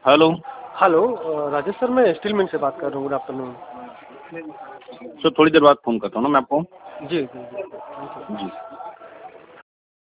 Hello. Hello Rajesh sir, मैं steel mill से बात कर रहा हूँ। Good afternoon. सर थोड़ी देर बाद फ़ोन करता हूँ ना मैं आपको। जी, जी, जी। Thank you. जी।